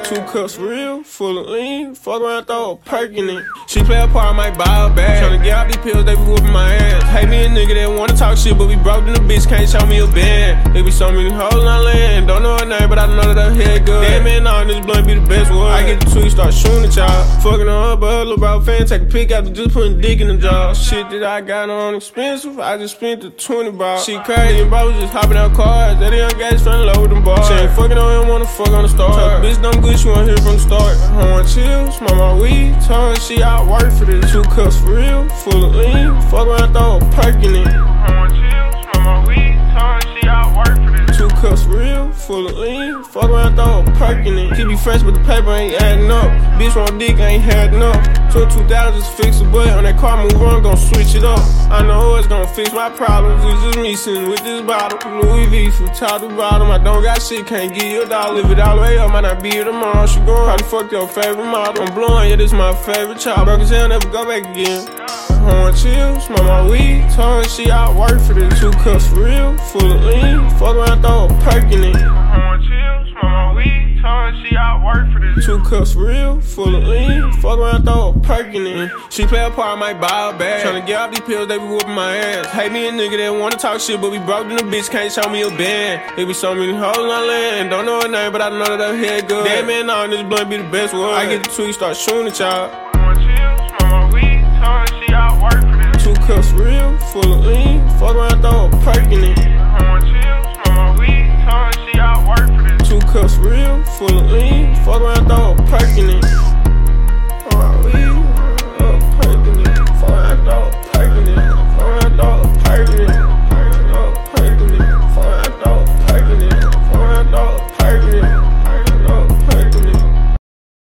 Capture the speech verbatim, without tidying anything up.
Two cups real, full of lean. Fuck around, throw a perk in it. She play a part, might buy a bag. Tryna get out these pills, they be whooping my ass. Hate me a nigga that wanna talk shit, but we broke in the bitch, can't show me a band. There be so many hoes in our land. Don't know her name, but I know that her head good. Damn man, all this blunt be the best word. I get the tweet, start shooting at y'all. Fucking her up, but her little bro fan, take a pic after just putting dick in the jar. Shit that I got on expensive, I just spent the twenty bro. She crazy, and bro was just hopping out cars. That young guys trying to load with them bars. She ain't fucking on him, wanna fuck on the start. Tell the bitch dumb good, she wanna hear from the start. I wanna chill, smoke my weed. Tell her she out work for this. Two cups for real, full of lean. Fuck around, throw a perk in it. I wanna chill, smoke my weed. Tell her she out work for this. Two cups for real, full of lean. Fuck around, throw a perk in it. Keep me fresh, but the paper ain't adding up. Bitch want dick, ain't had enough. twenty-two thousand just fix a butt. On that car move on, gon' switch it up. I know it's gon' fix my problems. It's just me sitting with this bottle. Louis V from top to bottom. I don't got shit, can't give you a dollar. Live it all the way up, might not be here tomorrow. She gon' probably fuck your favorite model. I'm blowing, yeah, this my favorite child. Broke as hell, never go back again. I wanna chill, smoke my weed. Tell her she out work for this. Two cups for real, full of lean. Fuck around, throw a perk in it. I wanna chill, smoke my weed. Tell her she out work for this. Two cups for real, full of lean. Fuck around, throw a perk in it. She play a part, might buy a bag. Tryna get out these pills, they be whooping my ass. Hate me a nigga that wanna talk shit, but we broke in the bitch, can't show me a band. There be so many hoes in our land. Don't know her name, but I know that her head good. Damn man, all this blunt be the best word. I get the tweet, start shooting at y'all.